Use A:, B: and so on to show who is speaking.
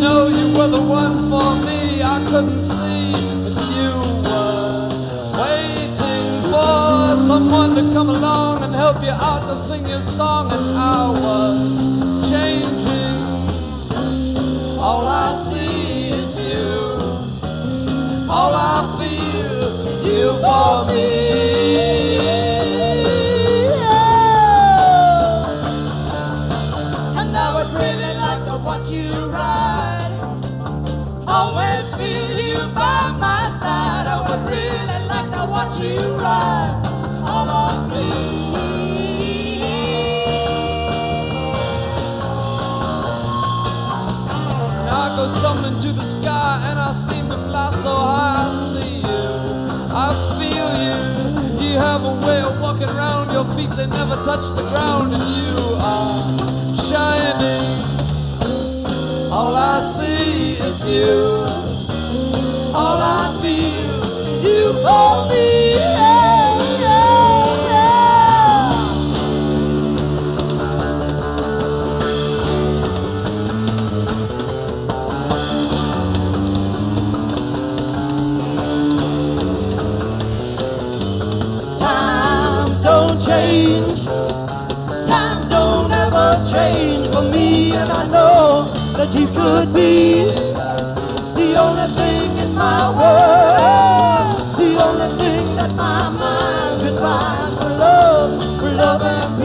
A: know you were the one for me. I couldn't see that you were waiting for someone to come along and help you out to sing your song, and I was changing. All I see is you. All I feel is you for me. And I would really like to watch you ride. Always feel you by my side. I would really like to watch you ride. All of me. Now I go stumbling to the sky and I seem to fly so high. I see you, I feel you. You have a way of walking around. Your feet, they never touch the ground, and you are shining. All I see is you. All I feel is you for me. Yeah, yeah, yeah. Times don't change. Times don't ever change for me, and I know that you could be the only thing in my world, the only thing that my mind could find for love and